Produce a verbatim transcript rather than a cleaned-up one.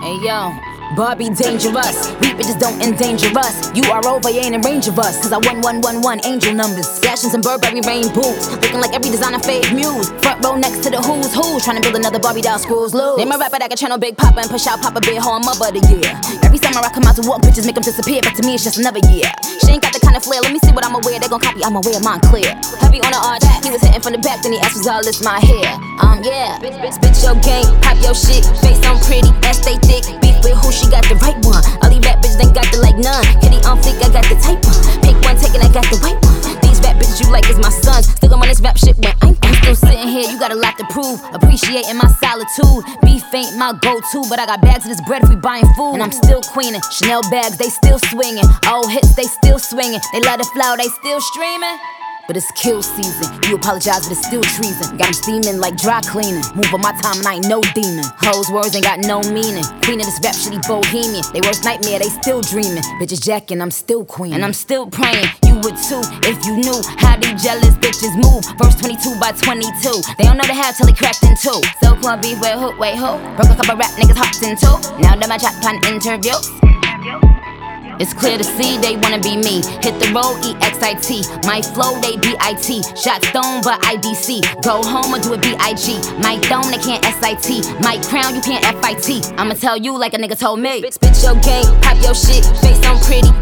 Hey yo, Barbie dangerous. We bitches don't endanger us. You are over, you ain't in range of us. Cause I won one one one angel numbers. Flashing some Burberry rain boots. Looking like every designer fave muse. Front row next to the who's who's. Trying to build another Barbie doll, screws loose. Name a rapper that can channel Big Papa and push out Papa Big Horn Mother of the year. Every summer I come out to walk, bitches make them disappear. But to me it's just another year. She ain't got the kind of flair, let me see what I'ma wear. They gon' copy, I'ma wear mine clear. Heavy on the arch, he was hitting from the back. Then he asked was all this my hair. Um yeah, spit your game, pop your shit. Face on pretty, ass stay thick. Beef with who, she got the right one. All these rap bitches ain't got the like none. Kitty on fleek, I got the type one. Pick one, taking, I got the white one. These rap bitches you like is my sons. Still gon' run this rap shit when I'm, I'm still sitting here. You got a lot to prove. Appreciating my solitude. Beef ain't my go-to, but I got bags of this bread if we buying food. And I'm still queening. Chanel bags, they still swinging. Old hits, they still swinging. They let it flow, they still streaming. But it's kill season. You apologize, but it's still treason. Got them steaming like dry cleaning. Move on my time and I ain't no demon. Hoes words ain't got no meaning. Queen of this rap shitty bohemian. They worst nightmare, they still dreaming. Bitches jacking, I'm still queen. And I'm still praying, you would too. If you knew how these jealous bitches move. Verse twenty-two by twenty-two. They don't know the half till they cracked in two. So club beef, wait who, wait who? Broke a couple rap niggas hopped in two. Now that my chat plan interviews. It's clear to see they wanna be me. Hit the road, E X I T. My flow, they B I T. Shot stone, but I D C. Go home or do it B I G. My dome, they can't S I T. My crown, you can't F I T. I'ma tell you like a nigga told me. Spit your game, pop your shit. Face on pretty,